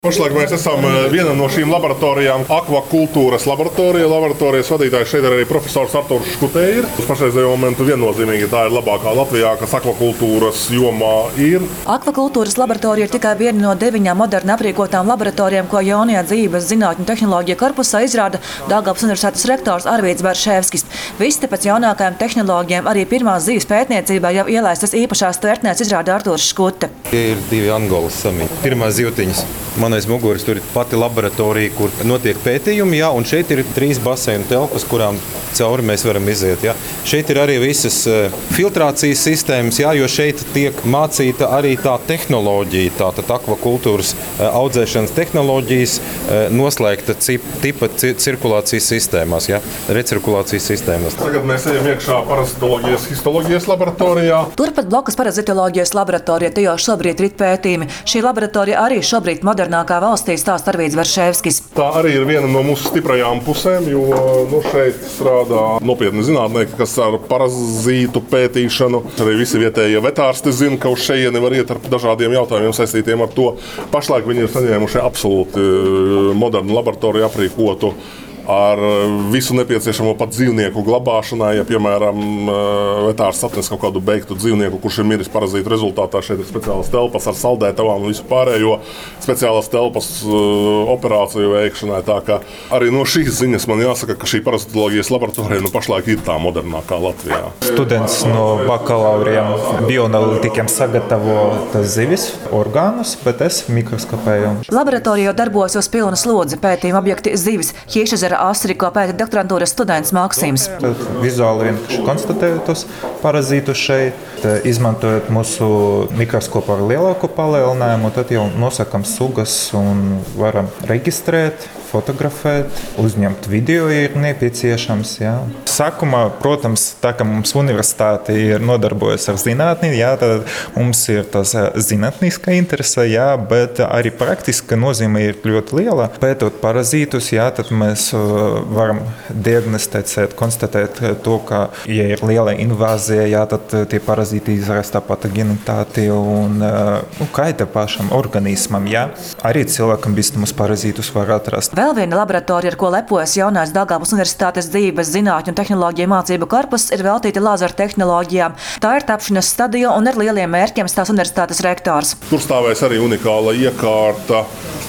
Pašlaik mēs esam viena no šīm laboratorijām, akvakultūras laboratorija. Laboratorijas vadītājs šeit ir arī profesors Arturs Škutērs. Uz pašreizējo momentu viennozīmīgi tā ir labākā Latvijā, kas akvakultūras jomā ir. Akvakultūras laboratorija ir tikai viena no 9 moderni aprīkotām laboratorijām, ko jaunajā dzīves zinātņu tehnoloģija korpusā izrāda Daugavpils Universitātes rektors Arvīds Barševskis. Viss te pēc jaunākajām tehnoloģijām arī pirmās zīves pētniecībā jau ielaistas īpašās tvertnēs izrāda Arturs Škute. Tie ir 2 angolas samiņi. Pirmās zivtiņas. Man aiz muguras tur ir pati laboratorija, kur notiek pētījumi, jā, un šeit ir 3 baseinu telpas, kurām cauri mēs varam iziet. Jā. Šeit ir arī visas filtrācijas sistēmas, jā, jo šeit tiek mācīta arī tā tehnoloģija, tātad akvakultūras audzēšanas tehnoloģijas noslēgta tipa cirkulācijas sistēmās, jā, recirkulācijas sistēmās. Tagad mēs ejam iekšā parazitoloģijas histoloģijas laboratorijā. Turpat blakus parazitoloģijas laboratorija, te jau šobrīd rit pētījumi. Šī laboratorija arī šobrīd modernākā valstī stāsta Arvīds Barševskis. Tā arī ir viena no mūsu stiprajām pusēm, jo šeit strādā nopietni zinātnieki, kas ar parazītu pētīšanu. Arī visi vietējie vetārsti zina, ka uz šejieni var iet ar dažādiem jautājumiem saistītiem ar to. Pašlaik viņi ir saņēmuši absolūti modernu laboratoriju aprīkotu ar visu nepieciešamo pat dzīvnieku glabāšanai. Ja, piemēram, vetārsts atnes kaut kādu beigtu dzīvnieku, kurš ir miris parazītu rezultātā, šeit ir speciālas telpas ar saldētavām un visu pārējo, speciālas telpas operāciju veikšanai. Tā kā arī no šīs ziņas man jāsaka, ka šī parazitoloģijas laboratorija pašlaik ir tā modernākā Latvijā. Students no bakalauriem bioanalītikiem sagatavo tas zivis, orgānus, bet es mikroskopēju. Laboratorijā darbojas uz pilna slodze pētījuma objekti zivis, Ķiežezera astri, ko pēta doktorantūras students Maksims. Vizuāli vienkārši konstatējot tos parazītus šeit, izmantojot mūsu mikroskopu ar lielāku palielinājumu, tad jau nosakam sugas un varam reģistrēt, fotografēt, uzņemt video, ja ir nepieciešams. Jā. Sākumā, protams, tā kā mums universitāte ir nodarbojas ar zinātni, jā, tad mums ir tas zinātniska interese, jā, bet arī praktiska nozīme ir ļoti liela. Pētot parazītus, jā, tad mēs varam diagnosticēt, konstatēt to, ka, ja ir liela invāzija, jā, tad tie parazīti izraisa patogenitāti un kaita pašam organismam. Jā. Arī cilvēkam bīstamus parazītus var atrast. Vēl viena laboratorija, ar ko lepojas jaunais Daugavpils Universitātes dzīves zinātņu un tehnoloģiju mācību korpus, ir veltīta lāzeru tehnoloģijām. Tā ir tapšanas stadija un ar lieliem mērķiem stāsta universitātes rektors. Tur stāvēs arī unikāla iekārta,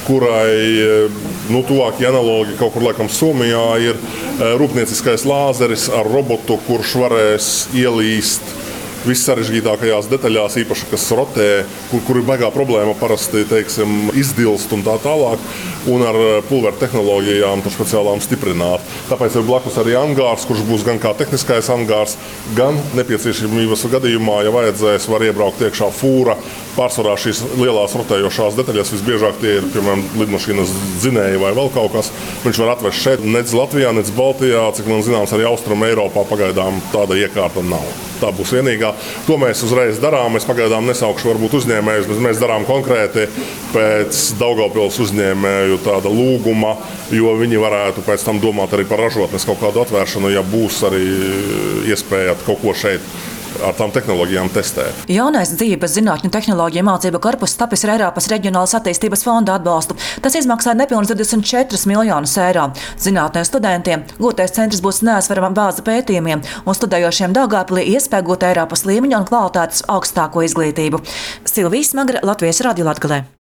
kurai tuvākie analogi kaut kur laikam Somijā ir rūpnieciskais lāzeris ar robotu, kurš varēs ielīst vissarežģītākajās detaļās, īpaši, kas rotē, kur ir baigā problēma parasti, teiksim, izdilst un tā tālāk, un ar pulveru tehnoloģijām tur speciālām stiprināt. Tāpēc ir blakus arī angārs, kurš būs gan kā tehniskais angārs, gan nepieciešamības gadījumā, ja vajadzēs, var iebraukt iekšā fūra. Pārsvarā šīs lielās rotējošās detaļas visbiežāk tie ir, piemēram, lidmašīnas dzinēji vai vēl kaut kas. Viņš var atvest šeit, nec Latvijā, nec Baltijā, cik man zināms, arī Austrum Eiropā pagaidām tāda iekārta nav. Tā būs vienīgā. To mēs uzreiz darām. Es pagaidām nesaukšu varbūt uzņēmējus, bet mēs darām konkrēti pēc Daugavpils uzņēmēju tāda lūguma, jo viņi varētu pēc tam domāt arī par ražotnes kaut kādu atvēršanu, ja būs arī iespēja kaut ko šeit ar tām tehnoloģijām testēt. Jaunais dzīves zinātņu tehnoloģiju mācību korpus tapis ar Eiropas Reģionālās attīstības fonda atbalstu. Tas izmaksāja nepilnus 24 miljonus eiro. Zinātnē studentiem gūtais centrs būs neaizsvarama bāze pētījumiem un studējošiem Daugavpilī iespēja gūt Eiropas līmeņa un kvalitātes augstāko izglītību. Silvija Smagra, Latvijas Radio Latgalē.